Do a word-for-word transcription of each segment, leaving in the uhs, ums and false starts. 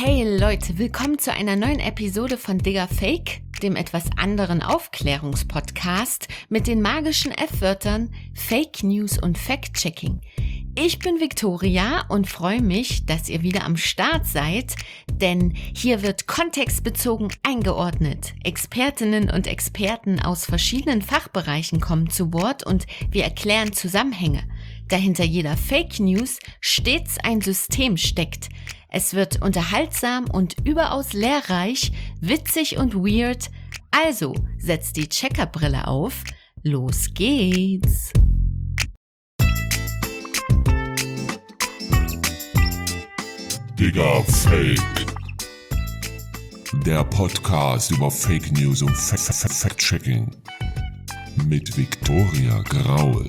Hey Leute, willkommen zu einer neuen Episode von Digger Fake, dem etwas anderen Aufklärungspodcast mit den magischen F-Wörtern Fake News und Fact-Checking. Ich bin Victoria und freue mich, dass ihr wieder am Start seid, denn hier wird kontextbezogen eingeordnet. Expertinnen und Experten aus verschiedenen Fachbereichen kommen zu Wort und wir erklären Zusammenhänge. Da hinter jeder Fake News stets ein System steckt. Es wird unterhaltsam und überaus lehrreich, witzig und weird. Also setzt die Checkerbrille auf. Los geht's! Digger Fake. Der Podcast über Fake News und Fact-Checking. Mit Victoria Graul.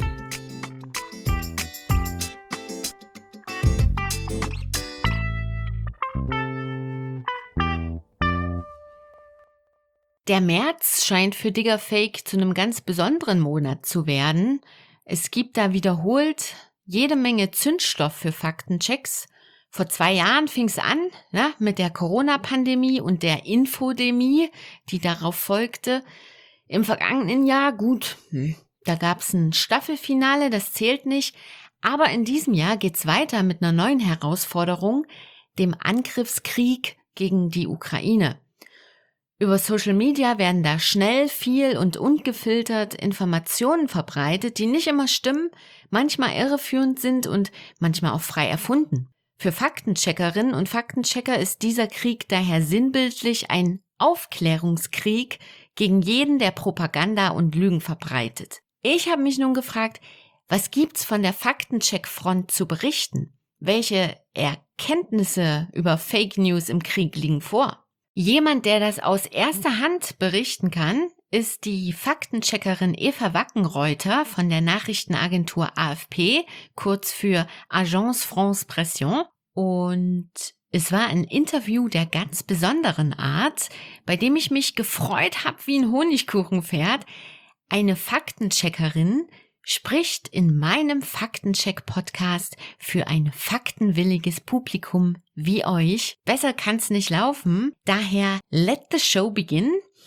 Der März scheint für Digger Fake zu einem ganz besonderen Monat zu werden. Es gibt da wiederholt jede Menge Zündstoff für Faktenchecks. Vor zwei Jahren fing es an, ja, mit der Corona-Pandemie und der Infodemie, die darauf folgte. Im vergangenen Jahr, gut, hm, da gab es ein Staffelfinale, das zählt nicht. Aber in diesem Jahr geht's weiter mit einer neuen Herausforderung, dem Angriffskrieg gegen die Ukraine. Über Social Media werden da schnell, viel und ungefiltert Informationen verbreitet, die nicht immer stimmen, manchmal irreführend sind und manchmal auch frei erfunden. Für Faktencheckerinnen und Faktenchecker ist dieser Krieg daher sinnbildlich ein Aufklärungskrieg gegen jeden, der Propaganda und Lügen verbreitet. Ich habe mich nun gefragt, was gibt's von der Faktencheck-Front zu berichten? Welche Erkenntnisse über Fake News im Krieg liegen vor? Jemand, der das aus erster Hand berichten kann, ist die Faktencheckerin Eva Wackenreuter von der Nachrichtenagentur A F P, kurz für Agence France Pression. Und es war ein Interview der ganz besonderen Art, bei dem ich mich gefreut habe wie ein Honigkuchenpferd. Eine Faktencheckerin spricht in meinem Faktencheck-Podcast für ein faktenwilliges Publikum wie euch. Besser kann's nicht laufen, daher let the show begin.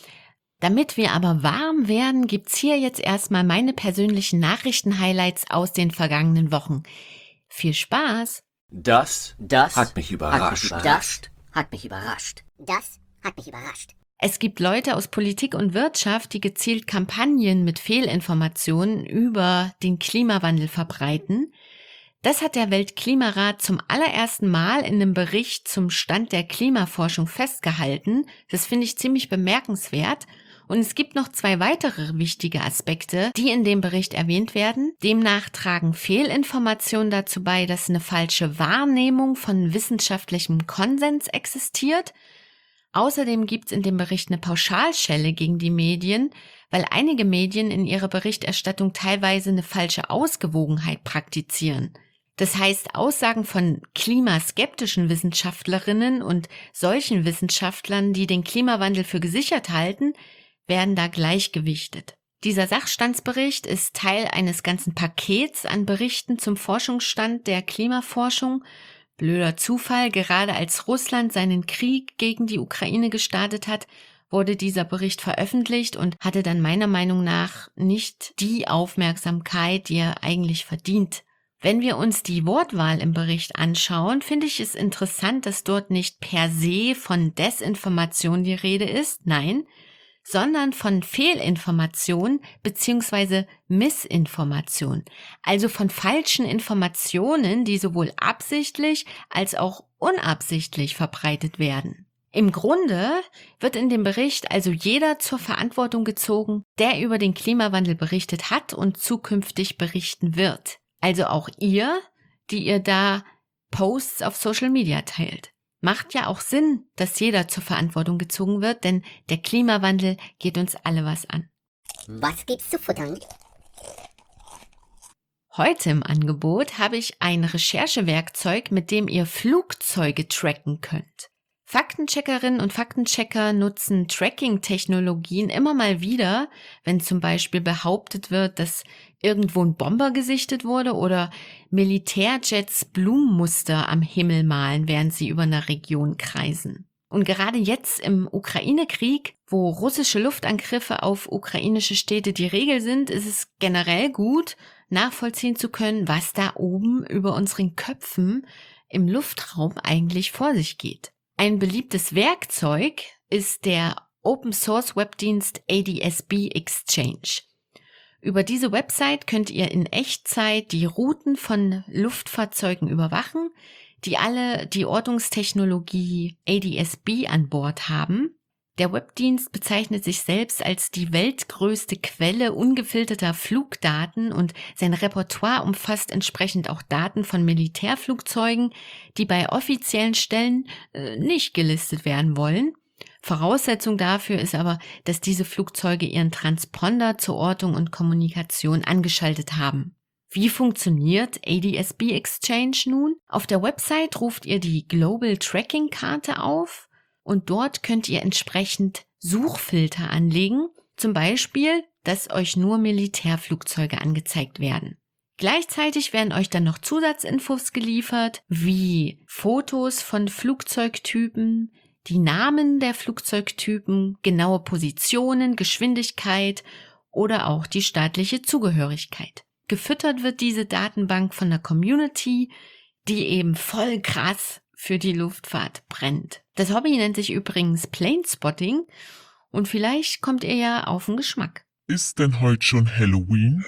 Damit wir aber warm werden, gibt's hier jetzt erstmal meine persönlichen Nachrichten-Highlights aus den vergangenen Wochen. Viel Spaß! Das, Das hat mich überrascht. Hat mich überrascht. Das hat mich überrascht. Das hat mich überrascht. Es gibt Leute aus Politik und Wirtschaft, die gezielt Kampagnen mit Fehlinformationen über den Klimawandel verbreiten. Das hat der Weltklimarat zum allerersten Mal in einem Bericht zum Stand der Klimaforschung festgehalten. Das finde ich ziemlich bemerkenswert. Und es gibt noch zwei weitere wichtige Aspekte, die in dem Bericht erwähnt werden. Demnach tragen Fehlinformationen dazu bei, dass eine falsche Wahrnehmung von wissenschaftlichem Konsens existiert. Außerdem gibt es in dem Bericht eine Pauschalschelle gegen die Medien, weil einige Medien in ihrer Berichterstattung teilweise eine falsche Ausgewogenheit praktizieren. Das heißt, Aussagen von klimaskeptischen Wissenschaftlerinnen und solchen Wissenschaftlern, die den Klimawandel für gesichert halten, werden da gleichgewichtet. Dieser Sachstandsbericht ist Teil eines ganzen Pakets an Berichten zum Forschungsstand der Klimaforschung. Blöder Zufall, gerade als Russland seinen Krieg gegen die Ukraine gestartet hat, wurde dieser Bericht veröffentlicht und hatte dann meiner Meinung nach nicht die Aufmerksamkeit, die er eigentlich verdient. Wenn wir uns die Wortwahl im Bericht anschauen, finde ich es interessant, dass dort nicht per se von Desinformation die Rede ist, nein, sondern von Fehlinformation bzw. Missinformation, also von falschen Informationen, die sowohl absichtlich als auch unabsichtlich verbreitet werden. Im Grunde wird in dem Bericht also jeder zur Verantwortung gezogen, der über den Klimawandel berichtet hat und zukünftig berichten wird. Also auch ihr, die ihr da Posts auf Social Media teilt. Macht ja auch Sinn, dass jeder zur Verantwortung gezogen wird, denn der Klimawandel geht uns alle was an. Was gibt's zu futtern? Heute im Angebot habe ich ein Recherchewerkzeug, mit dem ihr Flugzeuge tracken könnt. Faktencheckerinnen und Faktenchecker nutzen Tracking-Technologien immer mal wieder, wenn zum Beispiel behauptet wird, dass irgendwo ein Bomber gesichtet wurde oder Militärjets Blumenmuster am Himmel malen, während sie über eine Region kreisen. Und gerade jetzt im Ukraine-Krieg, wo russische Luftangriffe auf ukrainische Städte die Regel sind, ist es generell gut, nachvollziehen zu können, was da oben über unseren Köpfen im Luftraum eigentlich vor sich geht. Ein beliebtes Werkzeug ist der Open-Source-Webdienst A D S B Exchange. Über diese Website könnt ihr in Echtzeit die Routen von Luftfahrzeugen überwachen, die alle die Ortungstechnologie A D S B an Bord haben. Der Webdienst bezeichnet sich selbst als die weltgrößte Quelle ungefilterter Flugdaten und sein Repertoire umfasst entsprechend auch Daten von Militärflugzeugen, die bei offiziellen Stellen äh, nicht gelistet werden wollen. Voraussetzung dafür ist aber, dass diese Flugzeuge ihren Transponder zur Ortung und Kommunikation angeschaltet haben. Wie funktioniert A D S B Exchange nun? Auf der Website ruft ihr die Global Tracking Karte auf und dort könnt ihr entsprechend Suchfilter anlegen, zum Beispiel, dass euch nur Militärflugzeuge angezeigt werden. Gleichzeitig werden euch dann noch Zusatzinfos geliefert, wie Fotos von Flugzeugtypen, die Namen der Flugzeugtypen, genaue Positionen, Geschwindigkeit oder auch die staatliche Zugehörigkeit. Gefüttert wird diese Datenbank von der Community, die eben voll krass für die Luftfahrt brennt. Das Hobby nennt sich übrigens Planespotting und vielleicht kommt ihr ja auf den Geschmack. Ist denn heute schon Halloween?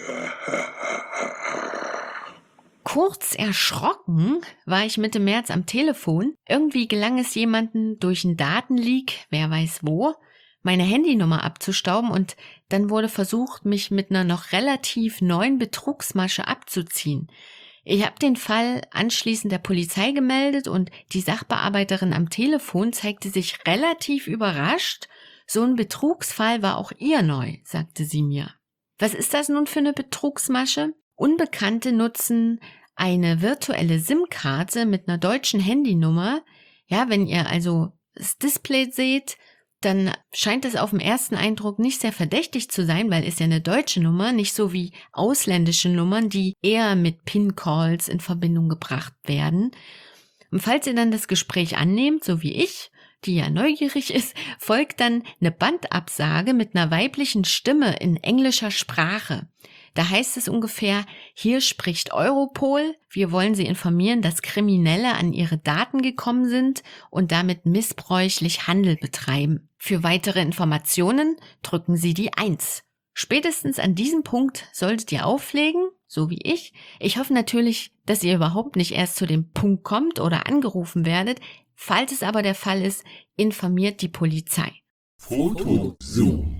Kurz erschrocken war ich Mitte März am Telefon. Irgendwie gelang es jemandem durch einen Datenleak, wer weiß wo, meine Handynummer abzustauben und dann wurde versucht, mich mit einer noch relativ neuen Betrugsmasche abzuziehen. Ich habe den Fall anschließend der Polizei gemeldet und die Sachbearbeiterin am Telefon zeigte sich relativ überrascht. So ein Betrugsfall war auch ihr neu, sagte sie mir. Was ist das nun für eine Betrugsmasche? Unbekannte nutzen eine virtuelle SIM-Karte mit einer deutschen Handynummer. Ja, wenn ihr also das Display seht, dann scheint es auf den ersten Eindruck nicht sehr verdächtig zu sein, weil es ja eine deutsche Nummer, nicht so wie ausländische Nummern, die eher mit PIN-Calls in Verbindung gebracht werden. Und falls ihr dann das Gespräch annehmt, so wie ich, die ja neugierig ist, folgt dann eine Bandabsage mit einer weiblichen Stimme in englischer Sprache. Da heißt es ungefähr, hier spricht Europol, wir wollen Sie informieren, dass Kriminelle an Ihre Daten gekommen sind und damit missbräuchlich Handel betreiben. Für weitere Informationen drücken Sie die eins. Spätestens an diesem Punkt solltet ihr auflegen, so wie ich. Ich hoffe natürlich, dass ihr überhaupt nicht erst zu dem Punkt kommt oder angerufen werdet. Falls es aber der Fall ist, informiert die Polizei. Foto Zoom.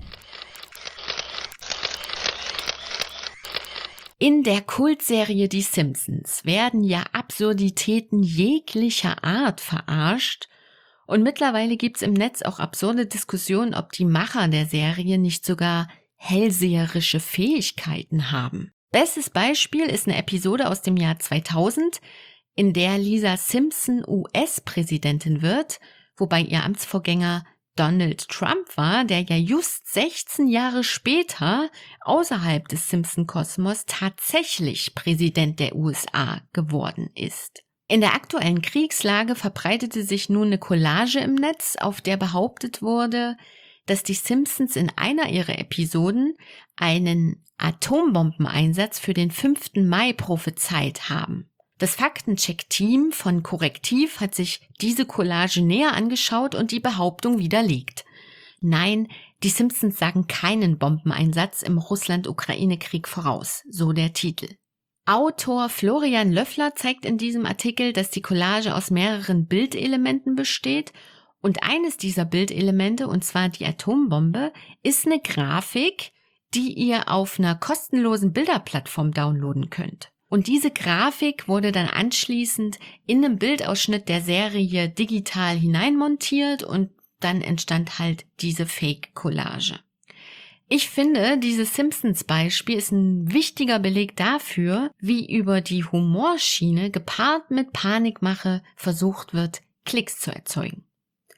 In der Kultserie Die Simpsons werden ja Absurditäten jeglicher Art verarscht und mittlerweile gibt's im Netz auch absurde Diskussionen, ob die Macher der Serie nicht sogar hellseherische Fähigkeiten haben. Bestes Beispiel ist eine Episode aus dem Jahr zweitausend, in der Lisa Simpson U S-Präsidentin wird, wobei ihr Amtsvorgänger Donald Trump war, der ja just sechzehn Jahre später außerhalb des Simpson-Kosmos tatsächlich Präsident der U S A geworden ist. In der aktuellen Kriegslage verbreitete sich nun eine Collage im Netz, auf der behauptet wurde, dass die Simpsons in einer ihrer Episoden einen Atombombeneinsatz für den fünften Mai prophezeit haben. Das Faktencheck-Team von Korrektiv hat sich diese Collage näher angeschaut und die Behauptung widerlegt. Nein, die Simpsons sagen keinen Bombeneinsatz im Russland-Ukraine-Krieg voraus, so der Titel. Autor Florian Löffler zeigt in diesem Artikel, dass die Collage aus mehreren Bildelementen besteht und eines dieser Bildelemente, und zwar die Atombombe, ist eine Grafik, die ihr auf einer kostenlosen Bilderplattform downloaden könnt. Und diese Grafik wurde dann anschließend in einem Bildausschnitt der Serie digital hineinmontiert und dann entstand halt diese Fake-Collage. Ich finde, dieses Simpsons-Beispiel ist ein wichtiger Beleg dafür, wie über die Humorschiene gepaart mit Panikmache versucht wird, Klicks zu erzeugen.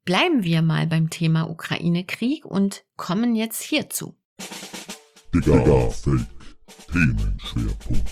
Bleiben wir mal beim Thema Ukraine-Krieg und kommen jetzt hierzu. Digga, Fake, Themenschwerpunkt.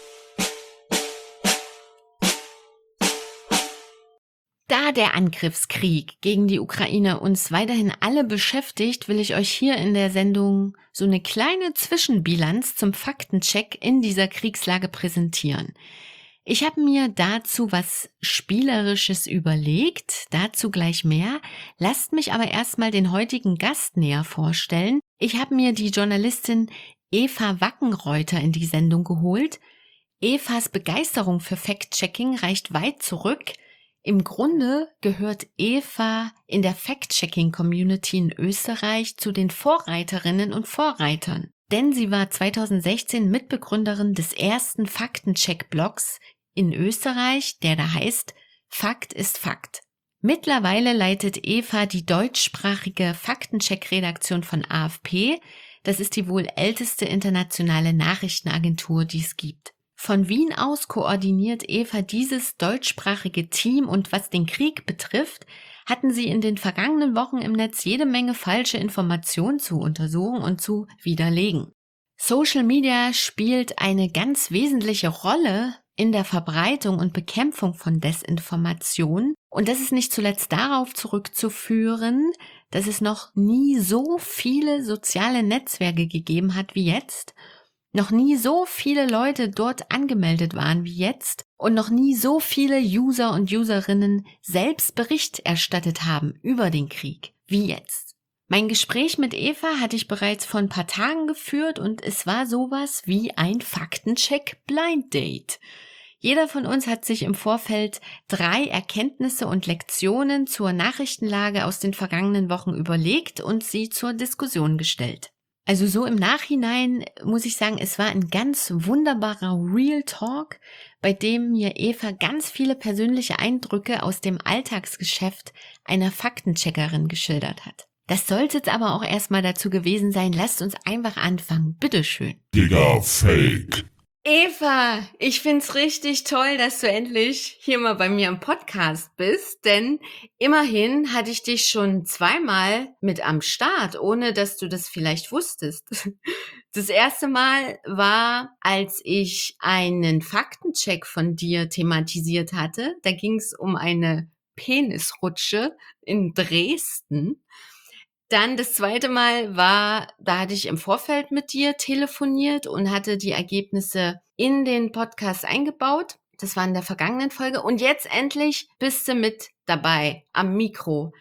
Da der Angriffskrieg gegen die Ukraine uns weiterhin alle beschäftigt, will ich euch hier in der Sendung so eine kleine Zwischenbilanz zum Faktencheck in dieser Kriegslage präsentieren. Ich habe mir dazu was Spielerisches überlegt, dazu gleich mehr. Lasst mich aber erstmal den heutigen Gast näher vorstellen. Ich habe mir die Journalistin Eva Wackenreuter in die Sendung geholt. Evas Begeisterung für Fact-Checking reicht weit zurück. Im Grunde gehört Eva in der Fact-Checking-Community in Österreich zu den Vorreiterinnen und Vorreitern. Denn sie war zweitausendsechzehn Mitbegründerin des ersten Faktencheck-Blogs in Österreich, der da heißt Fakt ist Fakt. Mittlerweile leitet Eva die deutschsprachige Faktencheck-Redaktion von A F P. Das ist die wohl älteste internationale Nachrichtenagentur, die es gibt. Von Wien aus koordiniert Eva dieses deutschsprachige Team und was den Krieg betrifft, hatten sie in den vergangenen Wochen im Netz jede Menge falsche Informationen zu untersuchen und zu widerlegen. Social Media spielt eine ganz wesentliche Rolle in der Verbreitung und Bekämpfung von Desinformation. Und das ist nicht zuletzt darauf zurückzuführen, dass es noch nie so viele soziale Netzwerke gegeben hat wie jetzt, noch nie so viele Leute dort angemeldet waren wie jetzt und noch nie so viele User und Userinnen selbst Bericht erstattet haben über den Krieg wie jetzt. Mein Gespräch mit Eva hatte ich bereits vor ein paar Tagen geführt und es war sowas wie ein Faktencheck Blind Date. Jeder von uns hat sich im Vorfeld drei Erkenntnisse und Lektionen zur Nachrichtenlage aus den vergangenen Wochen überlegt und sie zur Diskussion gestellt. Also so im Nachhinein muss ich sagen, es war ein ganz wunderbarer Real Talk, bei dem mir Eva ganz viele persönliche Eindrücke aus dem Alltagsgeschäft einer Faktencheckerin geschildert hat. Das sollte jetzt aber auch erstmal dazu gewesen sein. Lasst uns einfach anfangen. Bitteschön. Digga, Fake. Eva, ich find's richtig toll, dass du endlich hier mal bei mir im Podcast bist, denn immerhin hatte ich dich schon zweimal mit am Start, ohne dass du das vielleicht wusstest. Das erste Mal war, als ich einen Faktencheck von dir thematisiert hatte. Da ging's um eine Penisrutsche in Dresden. Dann das zweite Mal war, da hatte ich im Vorfeld mit dir telefoniert und hatte die Ergebnisse in den Podcast eingebaut. Das war in der vergangenen Folge. Und jetzt endlich bist du mit dabei, am Mikro,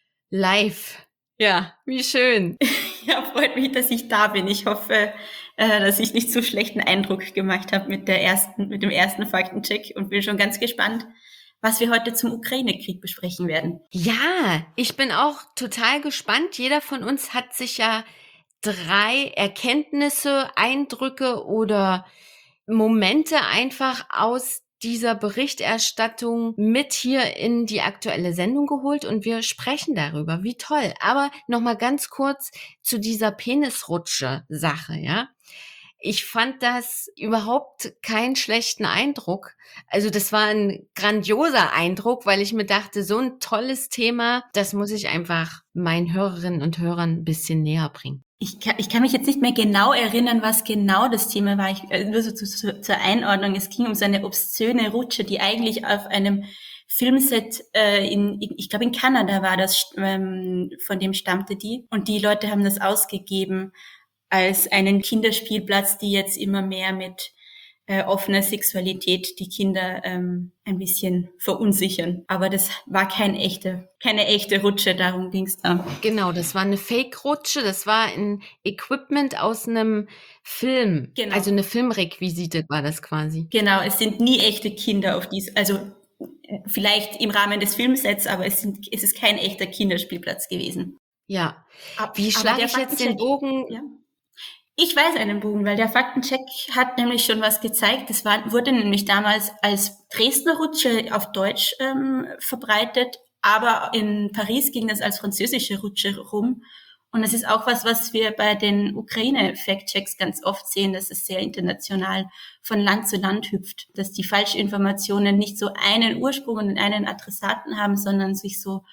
live. Ja, wie schön. Ja, freut mich, dass ich da bin. Ich hoffe, äh, dass ich nicht so schlechten Eindruck gemacht habe mit der ersten, mit dem ersten Faktencheck und bin schon ganz gespannt, was wir heute zum Ukraine-Krieg besprechen werden. Ja, ich bin auch total gespannt. Jeder von uns hat sich ja drei Erkenntnisse, Eindrücke oder Momente einfach aus dieser Berichterstattung mit hier in die aktuelle Sendung geholt und wir sprechen darüber. Wie toll. Aber nochmal ganz kurz zu dieser Penisrutsche-Sache, ja. Ich fand das überhaupt keinen schlechten Eindruck. Also das war ein grandioser Eindruck, weil ich mir dachte, so ein tolles Thema, das muss ich einfach meinen Hörerinnen und Hörern ein bisschen näher bringen. Ich kann, ich kann mich jetzt nicht mehr genau erinnern, was genau das Thema war. Ich, also nur so zu, zu, zur Einordnung. Es ging um so eine obszöne Rutsche, die eigentlich auf einem Filmset äh, in, ich glaube in Kanada war das, ähm, von dem stammte die. Und die Leute haben das ausgegeben als einen Kinderspielplatz, die jetzt immer mehr mit äh, offener Sexualität die Kinder ähm, ein bisschen verunsichern. Aber das war kein echte, keine echte Rutsche, darum ging's da. Genau, das war eine Fake-Rutsche, das war ein Equipment aus einem Film, Genau. Also eine Filmrequisite war das quasi. Genau, es sind nie echte Kinder auf dies, also vielleicht im Rahmen des Filmsets, aber es, sind, es ist kein echter Kinderspielplatz gewesen. Ja, Ab, wie schlage ich jetzt den Bogen? Ja. Ich weiß einen Bogen, weil der Faktencheck hat nämlich schon was gezeigt. Das war, wurde nämlich damals als Dresdner Rutsche auf Deutsch ähm, verbreitet, aber in Paris ging das als französische Rutsche rum. Und das ist auch was, was wir bei den Ukraine-Fact-Checks ganz oft sehen, dass es sehr international von Land zu Land hüpft, dass die Falschinformationen nicht so einen Ursprung und einen Adressaten haben, sondern sich so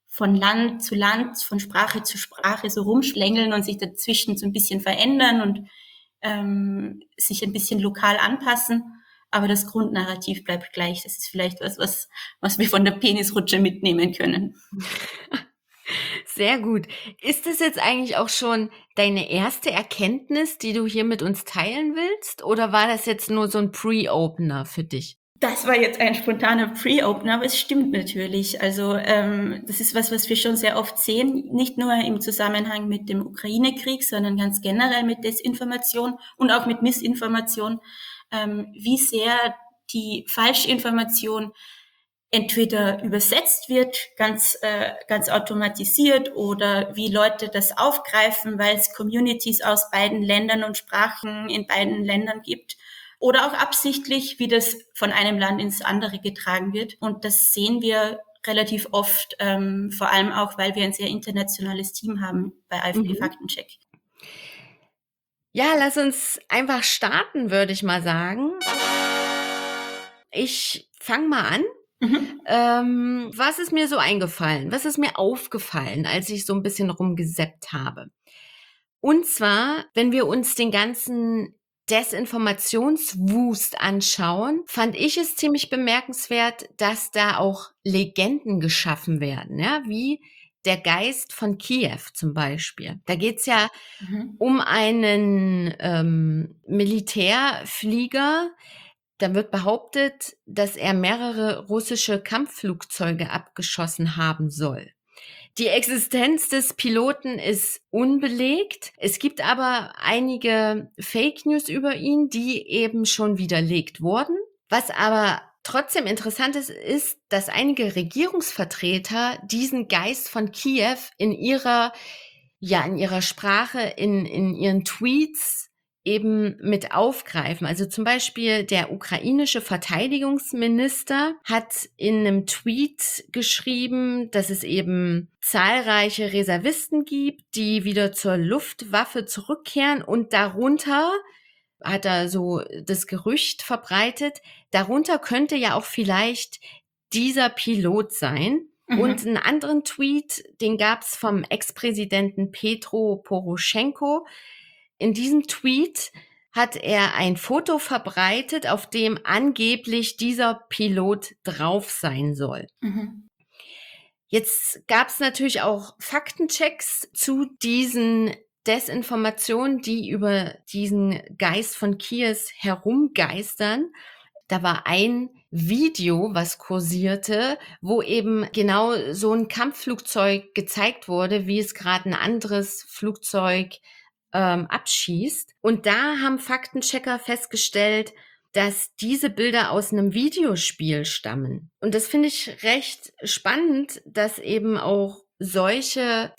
von Land zu Land, von Sprache zu Sprache so rumschlängeln und sich dazwischen so ein bisschen verändern und ähm, sich ein bisschen lokal anpassen. Aber das Grundnarrativ bleibt gleich. Das ist vielleicht was, was, was wir von der Penisrutsche mitnehmen können. Sehr gut. Ist das jetzt eigentlich auch schon deine erste Erkenntnis, die du hier mit uns teilen willst? Oder war das jetzt nur so ein Pre-Opener für dich? Das war jetzt ein spontaner Pre-Opener, aber es stimmt natürlich. Also ähm, das ist was, was wir schon sehr oft sehen, nicht nur im Zusammenhang mit dem Ukraine-Krieg, sondern ganz generell mit Desinformation und auch mit Missinformation, ähm, wie sehr die Falschinformation entweder übersetzt wird, ganz äh, ganz automatisiert, oder wie Leute das aufgreifen, weil es Communities aus beiden Ländern und Sprachen in beiden Ländern gibt. Oder auch absichtlich, wie das von einem Land ins andere getragen wird. Und das sehen wir relativ oft, ähm, vor allem auch, weil wir ein sehr internationales Team haben bei AfD Mhm. Faktencheck. Ja, lass uns einfach starten, würde ich mal sagen. Ich fange mal an. Mhm. Ähm, was ist mir so eingefallen? Was ist mir aufgefallen, als ich so ein bisschen rumgesappt habe? Und zwar, wenn wir uns den ganzen Desinformationswust anschauen, fand ich es ziemlich bemerkenswert, dass da auch Legenden geschaffen werden, ja, wie der Geist von Kiew zum Beispiel. Da geht's ja Mhm. um einen ähm, Militärflieger. Da wird behauptet, dass er mehrere russische Kampfflugzeuge abgeschossen haben soll. Die Existenz des Piloten ist unbelegt. Es gibt aber einige Fake News über ihn, die eben schon widerlegt wurden. Was aber trotzdem interessant ist, ist, dass einige Regierungsvertreter diesen Geist von Kiew in ihrer, ja, in ihrer Sprache, in, in ihren Tweets eben mit aufgreifen. Also zum Beispiel der ukrainische Verteidigungsminister hat in einem Tweet geschrieben, dass es eben zahlreiche Reservisten gibt, die wieder zur Luftwaffe zurückkehren, und darunter hat er so das Gerücht verbreitet, darunter könnte ja auch vielleicht dieser Pilot sein. Mhm. Und einen anderen Tweet, den gab's vom Ex-Präsidenten Petro Poroschenko. In diesem Tweet hat er ein Foto verbreitet, auf dem angeblich dieser Pilot drauf sein soll. Mhm. Jetzt gab es natürlich auch Faktenchecks zu diesen Desinformationen, die über diesen Geist von Kiew herumgeistern. Da war ein Video, was kursierte, wo eben genau so ein Kampfflugzeug gezeigt wurde, wie es gerade ein anderes Flugzeug ähm, abschießt. Und da haben Faktenchecker festgestellt, dass diese Bilder aus einem Videospiel stammen. Und das finde ich recht spannend, dass eben auch solche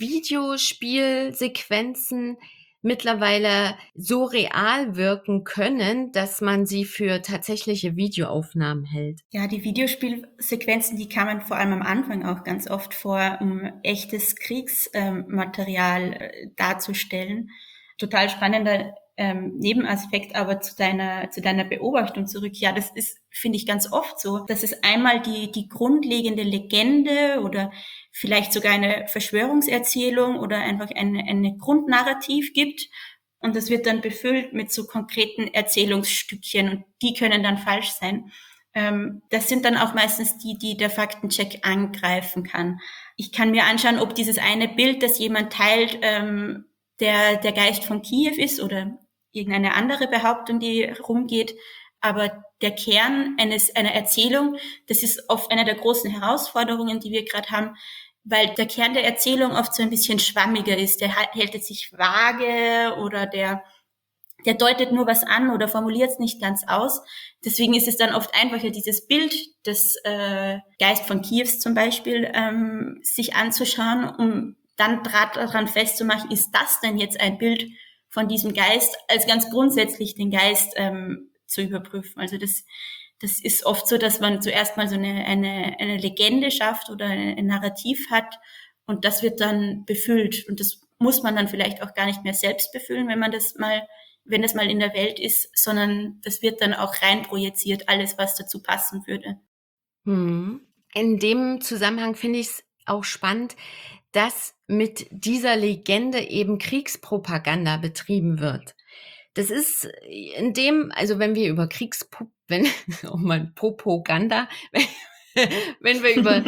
Videospielsequenzen mittlerweile so real wirken können, dass man sie für tatsächliche Videoaufnahmen hält. Ja, die Videospielsequenzen, die kamen vor allem am Anfang auch ganz oft vor, um echtes Kriegsmaterial äh, darzustellen. Total spannender ähm, Nebenaspekt, aber zu deiner zu deiner Beobachtung zurück. Ja, das ist, finde ich, ganz oft so, dass es einmal die die grundlegende Legende oder vielleicht sogar eine Verschwörungserzählung oder einfach eine eine Grundnarrativ gibt, und das wird dann befüllt mit so konkreten Erzählungsstückchen, und die können dann falsch sein. Ähm, das sind dann auch meistens die, die der Faktencheck angreifen kann. Ich kann mir anschauen, ob dieses eine Bild, das jemand teilt, ähm, der der Geist von Kiew ist oder irgendeine andere Behauptung, die rumgeht. Aber der Kern eines einer Erzählung, das ist oft eine der großen Herausforderungen, die wir gerade haben, weil der Kern der Erzählung oft so ein bisschen schwammiger ist. Der hält es sich vage oder der der deutet nur was an oder formuliert es nicht ganz aus. Deswegen ist es dann oft einfacher, dieses Bild des äh, Geist von Kiews zum Beispiel ähm, sich anzuschauen, um dann daran festzumachen, ist das denn jetzt ein Bild von diesem Geist, als ganz grundsätzlich den Geist ähm, zu überprüfen. Also das, das ist oft so, dass man zuerst mal so eine, eine, eine Legende schafft oder ein Narrativ hat, und das wird dann befüllt. Und das muss man dann vielleicht auch gar nicht mehr selbst befüllen, wenn man das mal, wenn das mal in der Welt ist, sondern das wird dann auch reinprojiziert, alles, was dazu passen würde. Hm. In dem Zusammenhang finde ich es auch spannend, dass mit dieser Legende eben Kriegspropaganda betrieben wird. Das ist in dem, also wenn wir über Kriegspro, wenn, oh mein, Propaganda, wenn, wenn wir über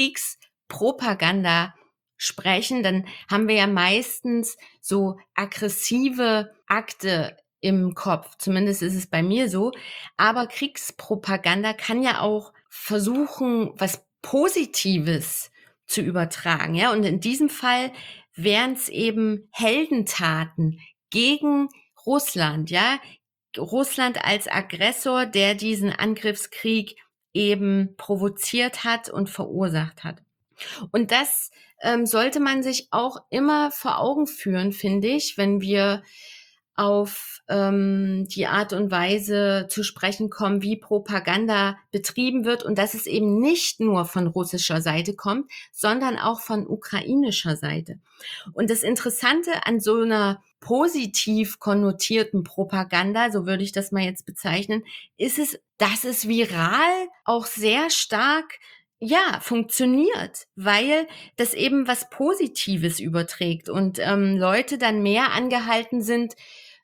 Kriegspropaganda sprechen, dann haben wir ja meistens so aggressive Akte im Kopf. Zumindest ist es bei mir so. Aber Kriegspropaganda kann ja auch versuchen, was Positives zu übertragen, ja. Und in diesem Fall wären es eben Heldentaten gegen Russland, ja. Russland als Aggressor, der diesen Angriffskrieg eben provoziert hat und verursacht hat. Und das ähm, sollte man sich auch immer vor Augen führen, finde ich, wenn wir auf ähm, die Art und Weise zu sprechen kommen, wie Propaganda betrieben wird und dass es eben nicht nur von russischer Seite kommt, sondern auch von ukrainischer Seite. Und das Interessante an so einer positiv konnotierten Propaganda, so würde ich das mal jetzt bezeichnen, ist es, dass es viral auch sehr stark ja, funktioniert, weil das eben was Positives überträgt und ähm, Leute dann mehr angehalten sind,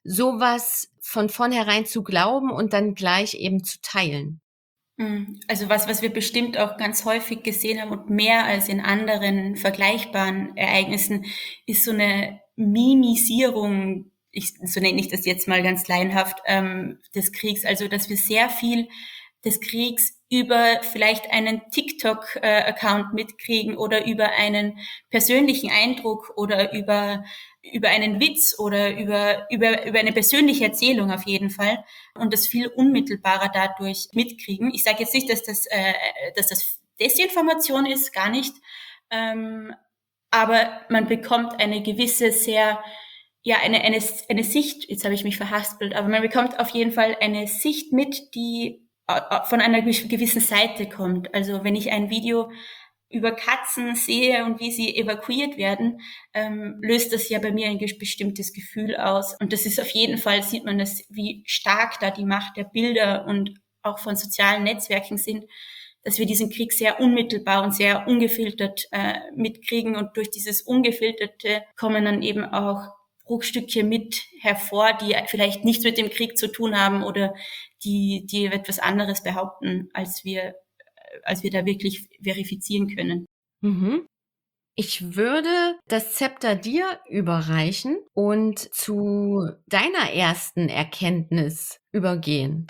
sowas von vornherein zu glauben und dann gleich eben zu teilen. Also was, was wir bestimmt auch ganz häufig gesehen haben und mehr als in anderen vergleichbaren Ereignissen, ist so eine Mimisierung, ich, so nenne ich das jetzt mal ganz laienhaft, ähm, des Kriegs. Also dass wir sehr viel des Kriegs über vielleicht einen TikTok-Account mitkriegen oder über einen persönlichen Eindruck oder über über einen Witz oder über über über eine persönliche Erzählung auf jeden Fall und das viel unmittelbarer dadurch mitkriegen. Ich sage jetzt nicht, dass das äh, dass das Desinformation ist, gar nicht, ähm, aber man bekommt eine gewisse sehr ja eine eine eine Sicht. Jetzt habe ich mich verhaspelt, aber man bekommt auf jeden Fall eine Sicht mit, die von einer gewissen Seite kommt. Also wenn ich ein Video über Katzen sehe und wie sie evakuiert werden, ähm, löst das ja bei mir ein bestimmtes Gefühl aus. Und das ist auf jeden Fall, sieht man das, wie stark da die Macht der Bilder und auch von sozialen Netzwerken sind, dass wir diesen Krieg sehr unmittelbar und sehr ungefiltert äh, mitkriegen. Und durch dieses Ungefilterte kommen dann eben auch Bruchstücke mit hervor, die vielleicht nichts mit dem Krieg zu tun haben oder die, die etwas anderes behaupten, als wir, als wir da wirklich verifizieren können. Mhm. Ich würde das Zepter dir überreichen und zu deiner ersten Erkenntnis übergehen.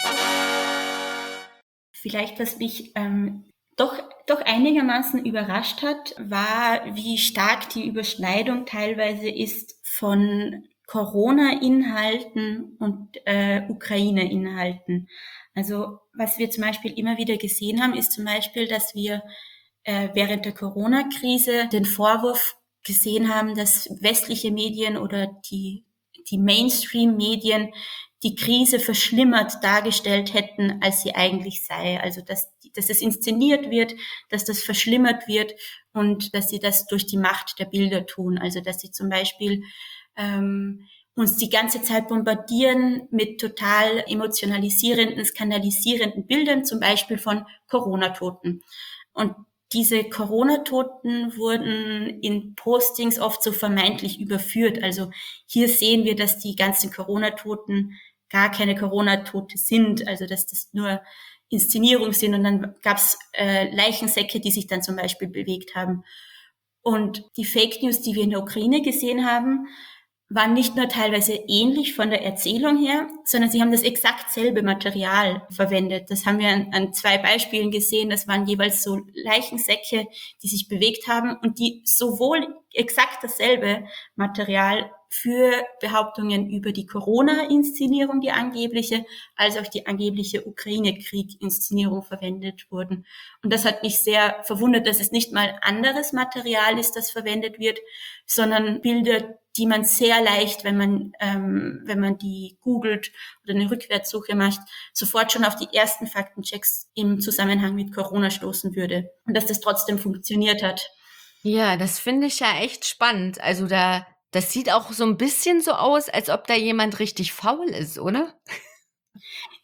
Vielleicht, was mich ähm, doch, doch einigermaßen überrascht hat, war, wie stark die Überschneidung teilweise ist von Corona-Inhalten und äh, Ukraine-Inhalten. Also was wir zum Beispiel immer wieder gesehen haben, ist zum Beispiel, dass wir äh, während der Corona-Krise den Vorwurf gesehen haben, dass westliche Medien oder die, die Mainstream-Medien die Krise verschlimmert dargestellt hätten, als sie eigentlich sei. Also dass, dass es inszeniert wird, dass das verschlimmert wird und dass sie das durch die Macht der Bilder tun. Also dass sie zum Beispiel ähm, uns die ganze Zeit bombardieren mit total emotionalisierenden, skandalisierenden Bildern, zum Beispiel von Corona-Toten. Und diese Corona-Toten wurden in Postings oft so vermeintlich überführt. Also hier sehen wir, dass die ganzen Corona-Toten gar keine Corona-Tote sind, also dass das nur Inszenierung sind. Und dann gab es äh, Leichensäcke, die sich dann zum Beispiel bewegt haben. Und die Fake News, die wir in der Ukraine gesehen haben, waren nicht nur teilweise ähnlich von der Erzählung her, sondern sie haben das exakt selbe Material verwendet. Das haben wir an, an zwei Beispielen gesehen. Das waren jeweils so Leichensäcke, die sich bewegt haben und die sowohl exakt dasselbe Material für Behauptungen über die Corona-Inszenierung, die angebliche, als auch die angebliche Ukraine-Krieg-Inszenierung verwendet wurden. Und das hat mich sehr verwundert, dass es nicht mal anderes Material ist, das verwendet wird, sondern Bilder, die man sehr leicht, wenn man ähm, wenn man die googelt oder eine Rückwärtssuche macht, sofort schon auf die ersten Faktenchecks im Zusammenhang mit Corona stoßen würde. Und dass das trotzdem funktioniert hat. Ja, das finde ich ja echt spannend. Also da, das sieht auch so ein bisschen so aus, als ob da jemand richtig faul ist, oder?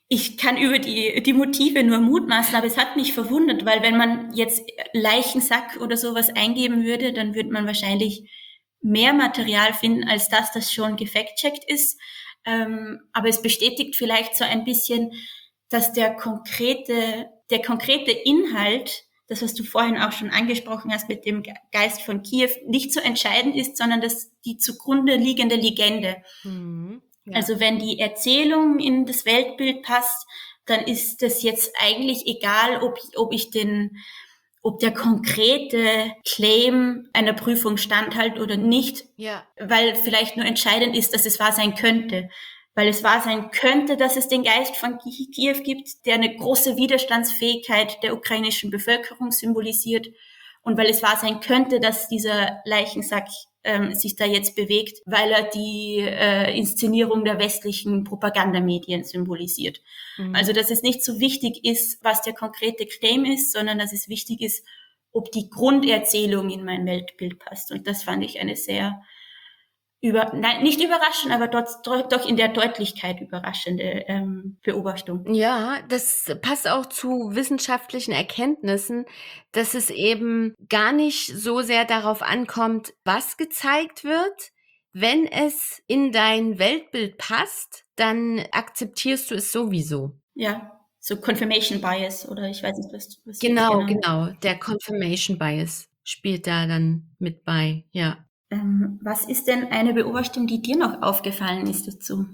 Ich kann über die, die Motive nur mutmaßen, aber es hat mich verwundert, weil wenn man jetzt Leichensack oder sowas eingeben würde, dann würde man wahrscheinlich mehr Material finden, als das, das schon gefact-checkt ist. Ähm, aber es bestätigt vielleicht so ein bisschen, dass der konkrete, der konkrete Inhalt, das, was du vorhin auch schon angesprochen hast mit dem Geist von Kiew, nicht so entscheidend ist, sondern dass die zugrunde liegende Legende. Mhm. Ja. Also wenn die Erzählung in das Weltbild passt, dann ist das jetzt eigentlich egal, ob, ob ich den, ob der konkrete Claim einer Prüfung standhält oder nicht, Ja. weil vielleicht nur entscheidend ist, dass es wahr sein könnte. Weil es wahr sein könnte, dass es den Geist von Kiew gibt, der eine große Widerstandsfähigkeit der ukrainischen Bevölkerung symbolisiert. Und weil es wahr sein könnte, dass dieser Leichensack ähm, sich da jetzt bewegt, weil er die äh, Inszenierung der westlichen Propagandamedien symbolisiert. Mhm. Also dass es nicht so wichtig ist, was der konkrete Claim ist, sondern dass es wichtig ist, ob die Grunderzählung in mein Weltbild passt. Und das fand ich eine sehr über, nein, nicht überraschend, aber dort, doch in der Deutlichkeit überraschende ähm, Beobachtung. Ja, das passt auch zu wissenschaftlichen Erkenntnissen, dass es eben gar nicht so sehr darauf ankommt, was gezeigt wird. Wenn es in dein Weltbild passt, dann akzeptierst du es sowieso. Ja, so Confirmation Bias oder ich weiß nicht, was, was Genau, genau, genau. Der Confirmation Bias spielt da dann mit bei, ja. Ähm, was ist denn eine Beobachtung, die dir noch aufgefallen ist dazu?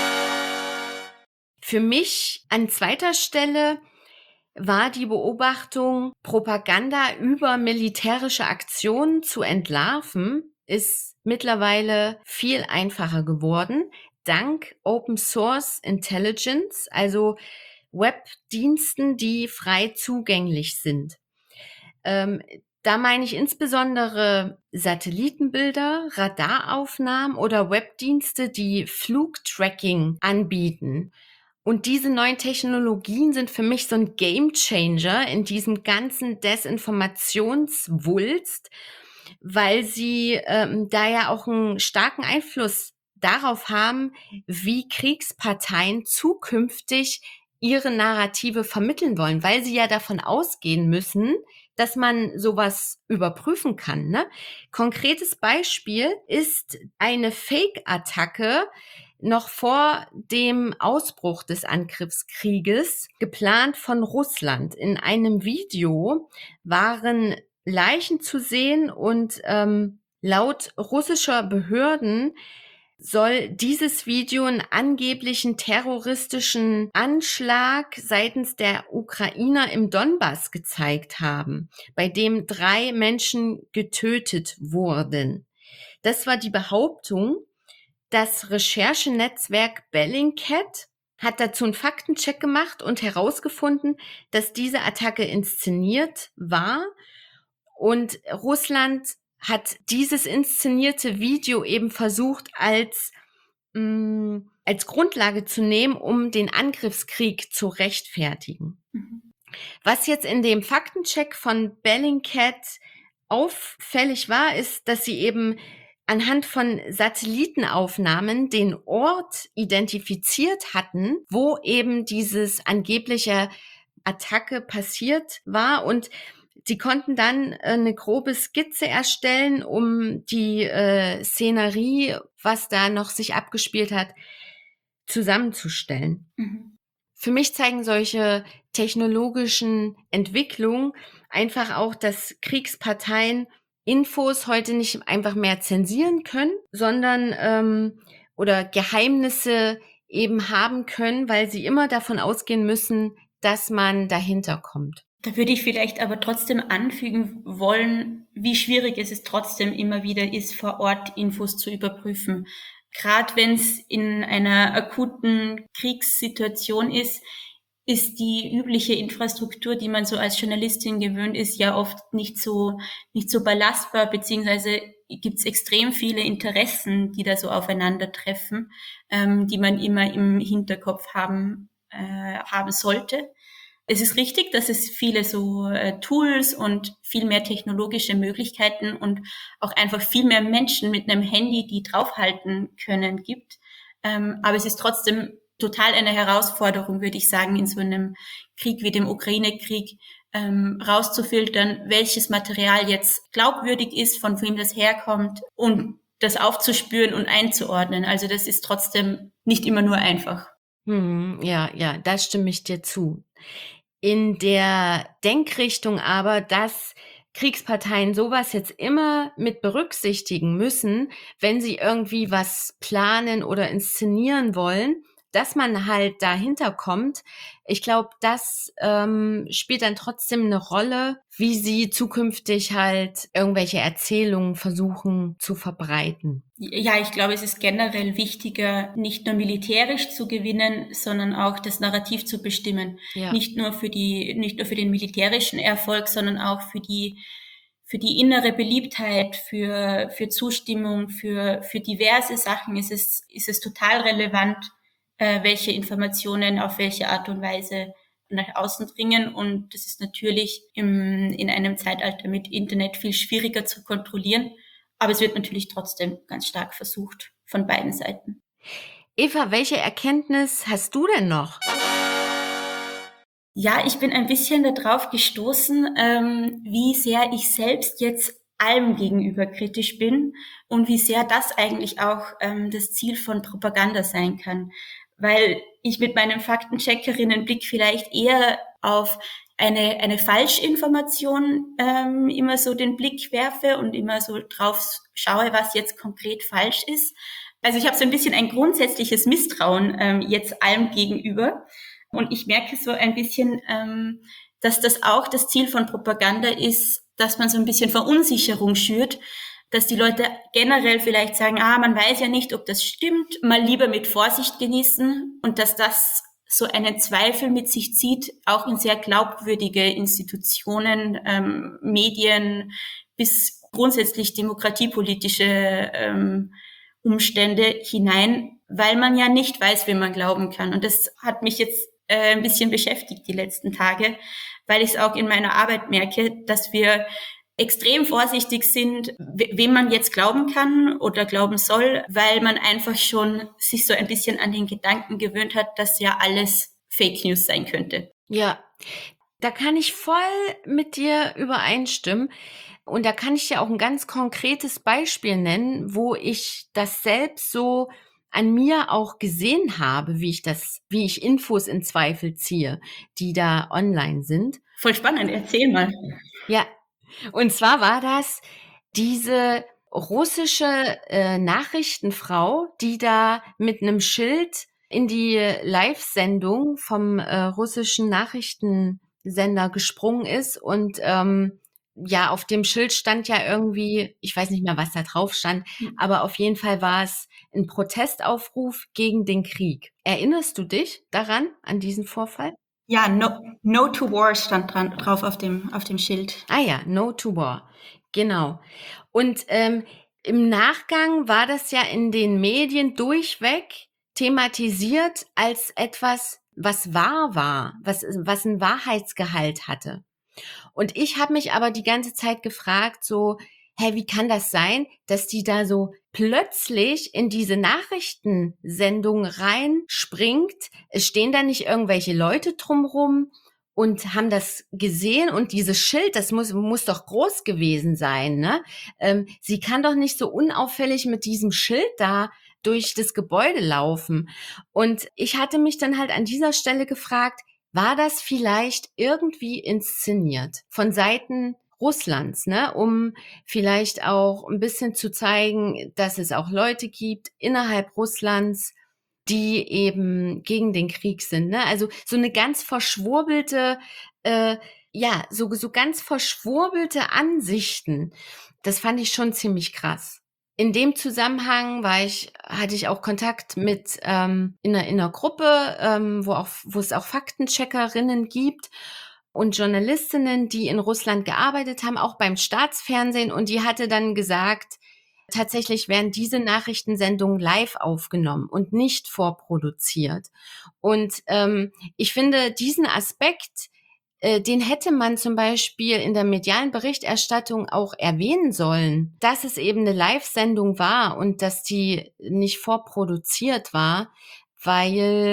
Für mich an zweiter Stelle war die Beobachtung, Propaganda über militärische Aktionen zu entlarven, ist mittlerweile viel einfacher geworden, dank Open Source Intelligence, also Webdiensten, die frei zugänglich sind. Ähm, Da meine ich insbesondere Satellitenbilder, Radaraufnahmen oder Webdienste, die Flugtracking anbieten. Und diese neuen Technologien sind für mich so ein Gamechanger in diesem ganzen Desinformationswulst, weil sie ähm, da ja auch einen starken Einfluss darauf haben, wie Kriegsparteien zukünftig ihre Narrative vermitteln wollen, weil sie ja davon ausgehen müssen, dass man sowas überprüfen kann. Ne? Konkretes Beispiel ist eine Fake-Attacke noch vor dem Ausbruch des Angriffskrieges, geplant von Russland. In einem Video waren Leichen zu sehen und ähm, laut russischer Behörden soll dieses Video einen angeblichen terroristischen Anschlag seitens der Ukrainer im Donbass gezeigt haben, bei dem drei Menschen getötet wurden. Das war die Behauptung. Das Recherchenetzwerk Bellingcat hat dazu einen Faktencheck gemacht und herausgefunden, dass diese Attacke inszeniert war und Russland hat dieses inszenierte Video eben versucht als, mh, als Grundlage zu nehmen, um den Angriffskrieg zu rechtfertigen. Mhm. Was jetzt in dem Faktencheck von Bellingcat auffällig war, ist, dass sie eben anhand von Satellitenaufnahmen den Ort identifiziert hatten, wo eben dieses angebliche Attacke passiert war, und sie konnten dann eine grobe Skizze erstellen, um die äh, Szenerie, was da noch sich abgespielt hat, zusammenzustellen. Mhm. Für mich zeigen solche technologischen Entwicklungen einfach auch, dass Kriegsparteien Infos heute nicht einfach mehr zensieren können, sondern ähm, oder Geheimnisse eben haben können, weil sie immer davon ausgehen müssen, dass man dahinter kommt. Da würde ich vielleicht aber trotzdem anfügen wollen, wie schwierig es ist trotzdem immer wieder ist, vor Ort Infos zu überprüfen. Gerade wenn es in einer akuten Kriegssituation ist, ist die übliche Infrastruktur, die man so als Journalistin gewöhnt ist, ja oft nicht so nicht so belastbar, beziehungsweise gibt es extrem viele Interessen, die da so aufeinandertreffen, ähm, die man immer im Hinterkopf haben äh, haben sollte. Es ist richtig, dass es viele so äh, Tools und viel mehr technologische Möglichkeiten und auch einfach viel mehr Menschen mit einem Handy, die draufhalten können, gibt. Ähm, aber es ist trotzdem total eine Herausforderung, würde ich sagen, in so einem Krieg wie dem Ukraine-Krieg, ähm, rauszufiltern, welches Material jetzt glaubwürdig ist, von wem das herkommt und das aufzuspüren und einzuordnen. Also das ist trotzdem nicht immer nur einfach. Hm, ja, ja, da stimme ich dir zu. In der Denkrichtung aber, dass Kriegsparteien sowas jetzt immer mit berücksichtigen müssen, wenn sie irgendwie was planen oder inszenieren wollen, dass man halt dahinter kommt. Ich glaube, das ähm, spielt dann trotzdem eine Rolle, wie sie zukünftig halt irgendwelche Erzählungen versuchen zu verbreiten. Ja, ich glaube, es ist generell wichtiger, nicht nur militärisch zu gewinnen, sondern auch das Narrativ zu bestimmen. Ja. Nicht nur für die, nicht nur für den militärischen Erfolg, sondern auch für die, für die innere Beliebtheit, für, für Zustimmung, für, für diverse Sachen ist es, ist es total relevant, äh, welche Informationen auf welche Art und Weise nach außen dringen. Und das ist natürlich im, in einem Zeitalter mit Internet viel schwieriger zu kontrollieren. Aber es wird natürlich trotzdem ganz stark versucht von beiden Seiten. Eva, welche Erkenntnis hast du denn noch? Ja, ich bin ein bisschen darauf gestoßen, ähm, wie sehr ich selbst jetzt allem gegenüber kritisch bin und wie sehr das eigentlich auch ähm, das Ziel von Propaganda sein kann. Weil ich mit meinem Faktencheckerinnenblick vielleicht eher auf eine, eine Falschinformation ähm, immer so den Blick werfe und immer so drauf schaue, was jetzt konkret falsch ist. Also ich habe so ein bisschen ein grundsätzliches Misstrauen ähm, jetzt allem gegenüber. Und ich merke so ein bisschen, ähm, dass das auch das Ziel von Propaganda ist, dass man so ein bisschen Verunsicherung schürt, dass die Leute generell vielleicht sagen, ah, man weiß ja nicht, ob das stimmt, mal lieber mit Vorsicht genießen und dass das so einen Zweifel mit sich zieht, auch in sehr glaubwürdige Institutionen, ähm, Medien bis grundsätzlich demokratiepolitische ähm, Umstände hinein, weil man ja nicht weiß, wem man glauben kann. Und das hat mich jetzt äh, ein bisschen beschäftigt die letzten Tage, weil ich es auch in meiner Arbeit merke, dass wir extrem vorsichtig sind, wem man jetzt glauben kann oder glauben soll, weil man einfach schon sich so ein bisschen an den Gedanken gewöhnt hat, dass ja alles Fake News sein könnte. Ja, da kann ich voll mit dir übereinstimmen. Und da kann ich dir auch ein ganz konkretes Beispiel nennen, wo ich das selbst so an mir auch gesehen habe, wie ich das, wie ich Infos in Zweifel ziehe, die da online sind. Voll spannend, erzähl mal. Ja, und zwar war das diese russische äh, Nachrichtenfrau, die da mit einem Schild in die Live-Sendung vom äh, russischen Nachrichtensender gesprungen ist und ähm, ja, auf dem Schild stand ja irgendwie, ich weiß nicht mehr, was da drauf stand, mhm. aber auf jeden Fall war es ein Protestaufruf gegen den Krieg. Erinnerst du dich daran, an diesen Vorfall? Ja, no, no to war stand dran, drauf auf dem, auf dem Schild. Ah ja, no to war. Genau. Und ähm, im Nachgang war das ja in den Medien durchweg thematisiert als etwas, was wahr war, was, was einen Wahrheitsgehalt hatte. Und ich habe mich aber die ganze Zeit gefragt, so, hä, wie kann das sein, dass die da so plötzlich in diese Nachrichtensendung reinspringt? Es stehen da nicht irgendwelche Leute drumrum und haben das gesehen und dieses Schild, das muss, muss doch groß gewesen sein, ne? Ähm, sie kann doch nicht so unauffällig mit diesem Schild da durch das Gebäude laufen. Und ich hatte mich dann halt an dieser Stelle gefragt, war das vielleicht irgendwie inszeniert von Seiten Russlands, ne, um vielleicht auch ein bisschen zu zeigen, dass es auch Leute gibt innerhalb Russlands, die eben gegen den Krieg sind, ne? Also so eine ganz verschwurbelte, äh, ja, so so ganz verschwurbelte Ansichten. Das fand ich schon ziemlich krass. In dem Zusammenhang war ich, hatte ich auch Kontakt mit ähm, in, einer, in einer Gruppe, ähm, wo auch, wo es auch Faktencheckerinnen gibt und Journalistinnen, die in Russland gearbeitet haben, auch beim Staatsfernsehen. Und die hatte dann gesagt, tatsächlich werden diese Nachrichtensendungen live aufgenommen und nicht vorproduziert. Und ähm, ich finde diesen Aspekt, den hätte man zum Beispiel in der medialen Berichterstattung auch erwähnen sollen, dass es eben eine Live-Sendung war und dass die nicht vorproduziert war, weil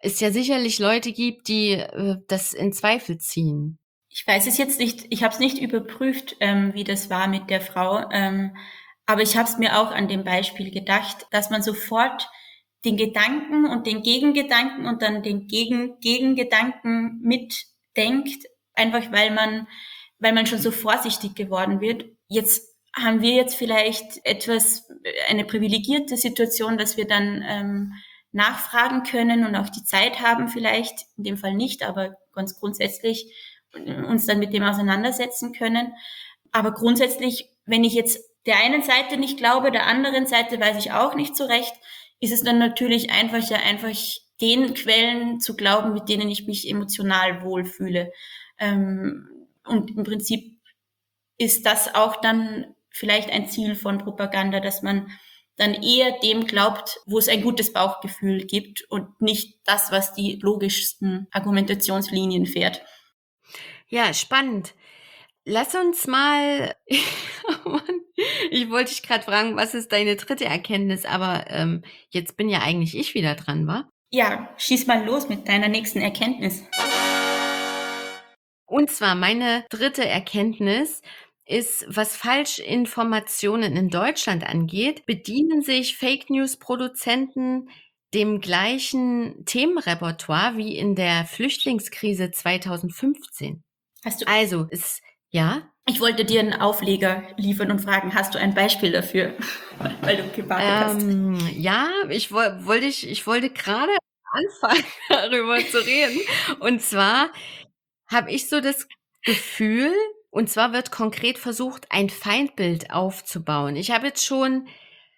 es ja sicherlich Leute gibt, die äh, das in Zweifel ziehen. Ich weiß es jetzt nicht, ich habe es nicht überprüft, ähm, wie das war mit der Frau, ähm, aber ich habe es mir auch an dem Beispiel gedacht, dass man sofort den Gedanken und den Gegengedanken und dann den Gegen Gegengedanken mitdenkt, einfach weil man, weil man schon so vorsichtig geworden wird. Jetzt haben wir jetzt vielleicht etwas, eine privilegierte Situation, dass wir dann ähm, nachfragen können und auch die Zeit haben vielleicht, in dem Fall nicht, aber ganz grundsätzlich uns dann mit dem auseinandersetzen können. Aber grundsätzlich, wenn ich jetzt der einen Seite nicht glaube, der anderen Seite weiß ich auch nicht so recht, ist es dann natürlich einfacher, einfach den Quellen zu glauben, mit denen ich mich emotional wohlfühle. Und im Prinzip ist das auch dann vielleicht ein Ziel von Propaganda, dass man dann eher dem glaubt, wo es ein gutes Bauchgefühl gibt und nicht das, was die logischsten Argumentationslinien fährt. Ja, spannend. Lass uns mal, oh Mann, ich wollte dich gerade fragen, was ist deine dritte Erkenntnis, aber ähm, jetzt bin ja eigentlich ich wieder dran, wa? Ja, schieß mal los mit deiner nächsten Erkenntnis. Und zwar meine dritte Erkenntnis ist, was Falschinformationen in Deutschland angeht, bedienen sich Fake News-Produzenten dem gleichen Themenrepertoire wie in der Flüchtlingskrise zweitausendfünfzehn. Hast du, Also, es, ja? ich wollte dir einen Aufleger liefern und fragen, hast du ein Beispiel dafür, weil du gewartet Ähm, ja, ich woll- wollte ich, ich wollte gerade anfangen, darüber zu reden. Und zwar habe ich so das Gefühl, und zwar wird konkret versucht, ein Feindbild aufzubauen. Ich habe jetzt schon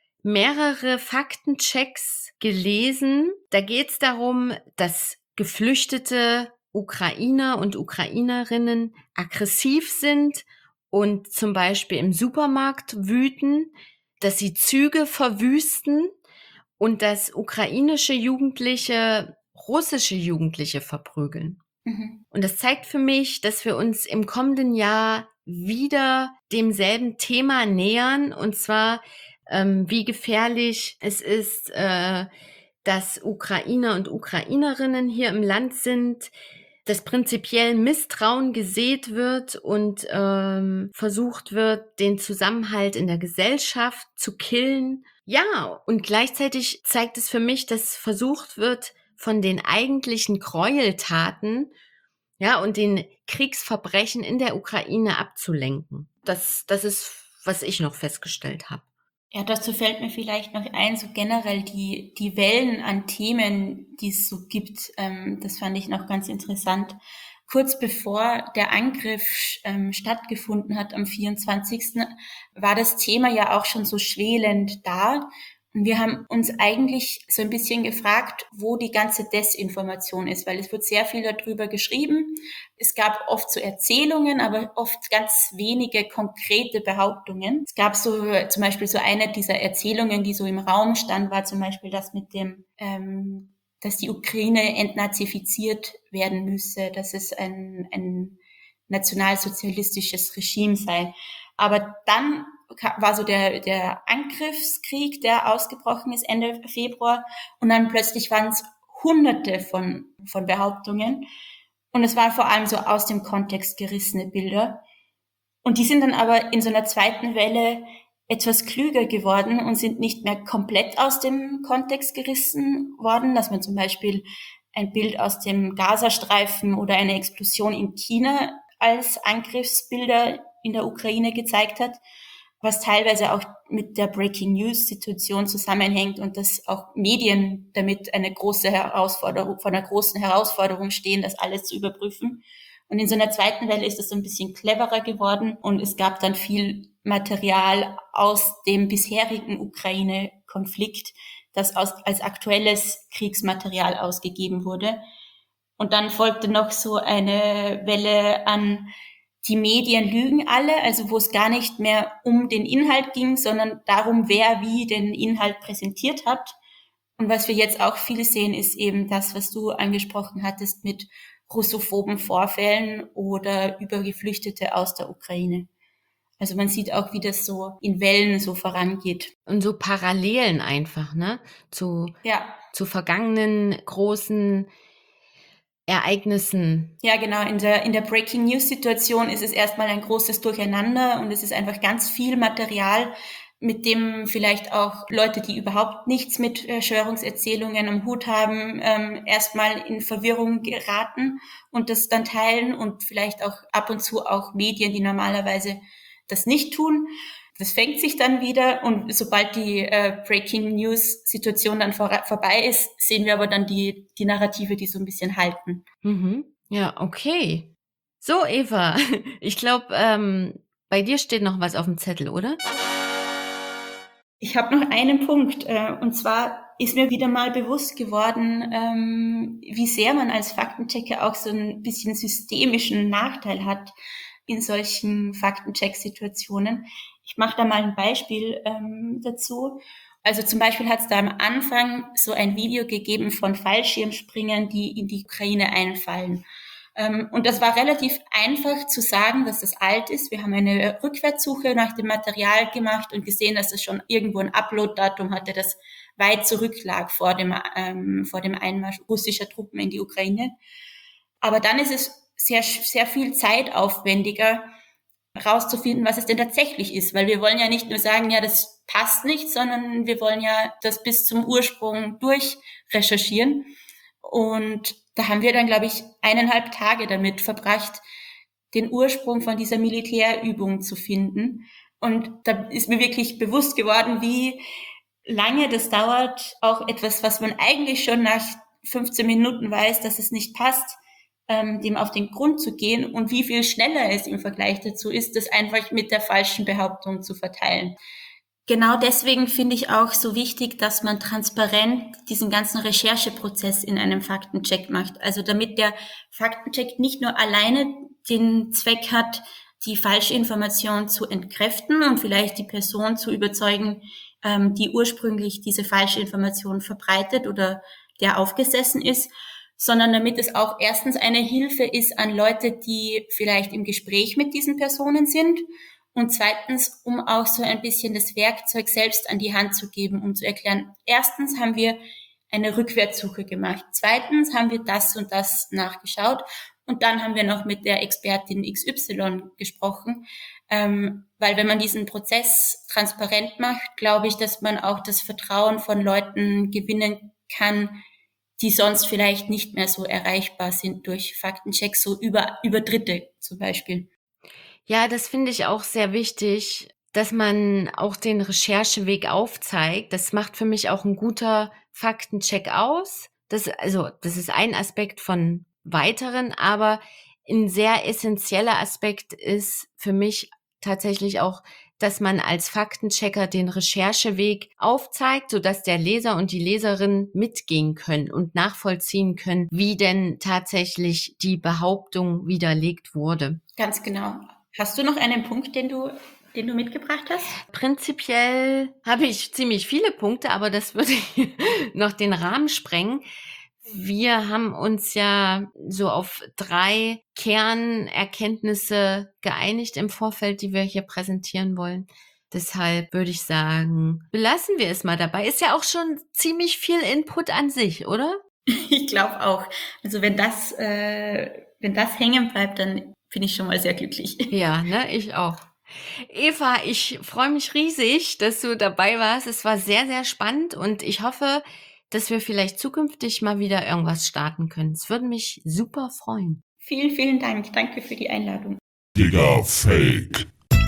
mehrere Faktenchecks gelesen. Da geht es darum, dass geflüchtete Ukrainer und Ukrainerinnen aggressiv sind und zum Beispiel im Supermarkt wüten, dass sie Züge verwüsten und dass ukrainische Jugendliche russische Jugendliche verprügeln. Mhm. Und das zeigt für mich, dass wir uns im kommenden Jahr wieder demselben Thema nähern, und zwar ähm, wie gefährlich es ist, äh, dass Ukrainer und Ukrainerinnen hier im Land sind, dass prinzipiell Misstrauen gesät wird und ähm, versucht wird, den Zusammenhalt in der Gesellschaft zu killen. Ja, und gleichzeitig zeigt es für mich, dass versucht wird, von den eigentlichen Gräueltaten, ja, und den Kriegsverbrechen in der Ukraine abzulenken. Das, das ist, was ich noch festgestellt habe. Ja, dazu fällt mir vielleicht noch ein, so generell die, die Wellen an Themen, die es so gibt, ähm, das fand ich noch ganz interessant. Kurz bevor der Angriff ähm, stattgefunden hat am vierundzwanzigsten war das Thema ja auch schon so schwelend da. Und wir haben uns eigentlich so ein bisschen gefragt, wo die ganze Desinformation ist, weil es wird sehr viel darüber geschrieben. Es gab oft so Erzählungen, aber oft ganz wenige konkrete Behauptungen. Es gab so zum Beispiel so eine dieser Erzählungen, die so im Raum stand, war zum Beispiel das mit dem, ähm, dass die Ukraine entnazifiziert werden müsse, dass es ein, ein nationalsozialistisches Regime sei. Aber dann war so der, der Angriffskrieg, der ausgebrochen ist Ende Februar. Und dann plötzlich waren es hunderte von, von Behauptungen. Und es waren vor allem so aus dem Kontext gerissene Bilder. Und die sind dann aber in so einer zweiten Welle etwas klüger geworden und sind nicht mehr komplett aus dem Kontext gerissen worden, dass man zum Beispiel ein Bild aus dem Gazastreifen oder eine Explosion in China als Angriffsbilder in der Ukraine gezeigt hat, was teilweise auch mit der Breaking-News-Situation zusammenhängt und dass auch Medien damit eine große Herausforderung, vor einer großen Herausforderung stehen, das alles zu überprüfen. Und in so einer zweiten Welle ist das so ein bisschen cleverer geworden und es gab dann viel Material aus dem bisherigen Ukraine-Konflikt, das aus, als aktuelles Kriegsmaterial ausgegeben wurde. Und dann folgte noch so eine Welle an die Medien lügen alle, also wo es gar nicht mehr um den Inhalt ging, sondern darum, wer wie den Inhalt präsentiert hat. Und was wir jetzt auch viel sehen, ist eben das, was du angesprochen hattest mit russophoben Vorfällen oder über Geflüchtete aus der Ukraine. Also man sieht auch, wie das so in Wellen so vorangeht. Und so Parallelen einfach, ne? Zu, Ja. zu vergangenen großen Ereignissen. Ja, genau. In der, in der Breaking News Situation ist es erstmal ein großes Durcheinander und es ist einfach ganz viel Material, mit dem vielleicht auch Leute, die überhaupt nichts mit Verschwörungserzählungen am Hut haben, ähm, erstmal in Verwirrung geraten und das dann teilen und vielleicht auch ab und zu auch Medien, die normalerweise das nicht tun. Das fängt sich dann wieder und sobald die äh, Breaking News Situation dann vor, vorbei ist, sehen wir aber dann die, die Narrative, die so ein bisschen halten. Mhm. Ja, okay. So, Eva, ich glaube, ähm, bei dir steht noch was auf dem Zettel, oder? Ich habe noch einen Punkt, äh, und zwar ist mir wieder mal bewusst geworden, ähm, wie sehr man als Faktenchecker auch so ein bisschen systemischen Nachteil hat in solchen Faktencheck-Situationen. Ich mache da mal ein Beispiel ähm, dazu. Also zum Beispiel hat es da am Anfang so ein Video gegeben von Fallschirmspringern, die in die Ukraine einfallen. Und das war relativ einfach zu sagen, dass das alt ist. Wir haben eine Rückwärtssuche nach dem Material gemacht und gesehen, dass es schon irgendwo ein Upload-Datum hatte, das weit zurücklag vor dem, ähm, vor dem Einmarsch russischer Truppen in die Ukraine. Aber dann ist es sehr, sehr viel zeitaufwendiger, rauszufinden, was es denn tatsächlich ist. Weil wir wollen ja nicht nur sagen, ja, das passt nicht, sondern wir wollen ja das bis zum Ursprung durchrecherchieren. Und da haben wir dann, glaube ich, eineinhalb Tage damit verbracht, den Ursprung von dieser Militärübung zu finden. Und da ist mir wirklich bewusst geworden, wie lange das dauert, auch etwas, was man eigentlich schon nach fünfzehn Minuten weiß, dass es nicht passt, ähm, dem auf den Grund zu gehen und wie viel schneller es im Vergleich dazu ist, das einfach mit der falschen Behauptung zu verteilen. Genau deswegen finde ich auch so wichtig, dass man transparent diesen ganzen Rechercheprozess in einem Faktencheck macht. Also damit der Faktencheck nicht nur alleine den Zweck hat, die falsche Information zu entkräften und vielleicht die Person zu überzeugen, ähm, die ursprünglich diese falsche Information verbreitet oder der aufgesessen ist, sondern damit es auch erstens eine Hilfe ist an Leute, die vielleicht im Gespräch mit diesen Personen sind, und zweitens, um auch so ein bisschen das Werkzeug selbst an die Hand zu geben, um zu erklären, erstens haben wir eine Rückwärtssuche gemacht, zweitens haben wir das und das nachgeschaut und dann haben wir noch mit der Expertin X Y gesprochen, ähm, weil wenn man diesen Prozess transparent macht, glaube ich, dass man auch das Vertrauen von Leuten gewinnen kann, die sonst vielleicht nicht mehr so erreichbar sind durch Faktenchecks, so über, über Dritte zum Beispiel. Ja, das finde ich auch sehr wichtig, dass man auch den Rechercheweg aufzeigt. Das macht für mich auch ein guter Faktencheck aus. Das, also, das ist ein Aspekt von weiteren, aber ein sehr essentieller Aspekt ist für mich tatsächlich auch, dass man als Faktenchecker den Rechercheweg aufzeigt, sodass der Leser und die Leserin mitgehen können und nachvollziehen können, wie denn tatsächlich die Behauptung widerlegt wurde. Ganz genau. Hast du noch einen Punkt, den du, den du mitgebracht hast? Prinzipiell habe ich ziemlich viele Punkte, aber das würde noch den Rahmen sprengen. Wir haben uns ja so auf drei Kernerkenntnisse geeinigt im Vorfeld, die wir hier präsentieren wollen. Deshalb würde ich sagen, belassen wir es mal dabei. Ist ja auch schon ziemlich viel Input an sich, oder? Ich glaube auch. Also wenn das, äh, wenn das hängen bleibt, dann bin ich schon mal sehr glücklich. Ja, ne, ich auch. Eva, ich freue mich riesig, dass du dabei warst. Es war sehr, sehr spannend und ich hoffe, dass wir vielleicht zukünftig mal wieder irgendwas starten können. Es würde mich super freuen. Vielen, vielen Dank. Danke für die Einladung. Digga Fake.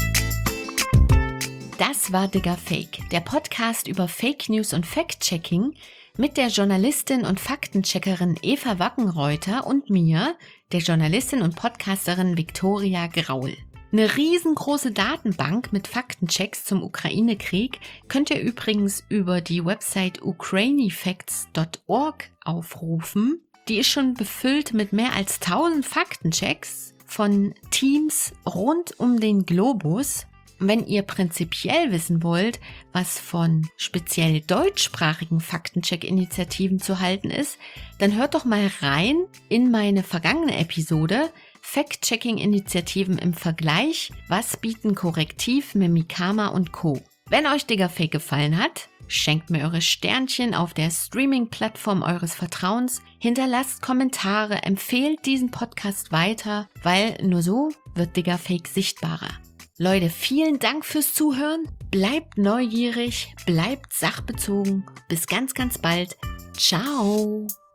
Das war Digga Fake, der Podcast über Fake News und Fact-Checking mit der Journalistin und Faktencheckerin Eva Wackenreuter und mir, der Journalistin und Podcasterin Viktoria Graul. Eine riesengroße Datenbank mit Faktenchecks zum Ukraine-Krieg könnt ihr übrigens über die Website ukrainifacts punkt org aufrufen. Die ist schon befüllt mit mehr als tausend Faktenchecks von Teams rund um den Globus. Wenn ihr prinzipiell wissen wollt, was von speziell deutschsprachigen Faktencheck-Initiativen zu halten ist, dann hört doch mal rein in meine vergangene Episode Fact-Checking-Initiativen im Vergleich. Was bieten Korrektiv, Mimikama und Co. Wenn euch Diggerfake gefallen hat, schenkt mir eure Sternchen auf der Streaming-Plattform eures Vertrauens, hinterlasst Kommentare, empfehlt diesen Podcast weiter, weil nur so wird Diggerfake sichtbarer. Leute, vielen Dank fürs Zuhören, bleibt neugierig, bleibt sachbezogen, bis ganz, ganz bald. Ciao!